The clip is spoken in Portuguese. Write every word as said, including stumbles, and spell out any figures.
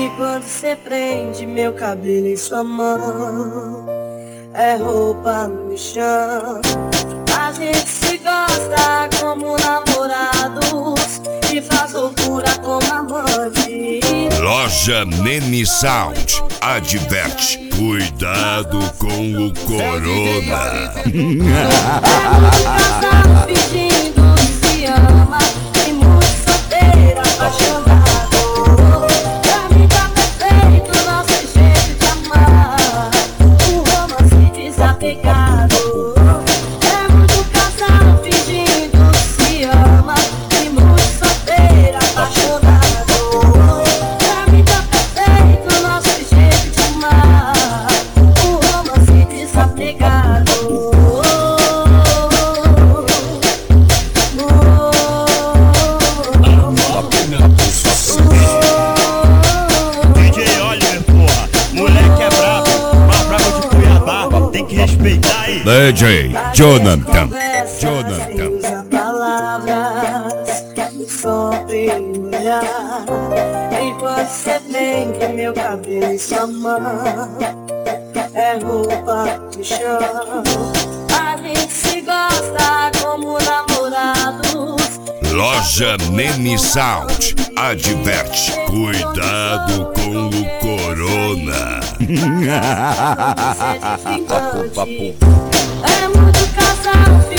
E quando cê prende meu cabelo em sua mão, é roupa no chão. A gente se gosta como namorados e faz loucura como amante. Loja Nene Sound adverte: cuidado com o corona. É muito casado fingindo que se ama e muito solteira apaixonado. Pra mim tá perfeito nosso jeito de amar, um romance desapegado. É muito casado fingindo que se ama e muito solteira apaixonado. Pra mim tá perfeito nosso jeito de amar, um romance desapegado. D J Oliver, porra, moleque é brabo, mas brabo de Cuiabá, tem que respeitar aí. D J Jonathan. Jonathan. Usa palavras, só tem olhar. Enquanto cê prende meu cabelo em sua mão, é roupa no chão. A gente se gosta como namorados. Loja Nene Sound adverte: cuidado com o corona. É muito casal.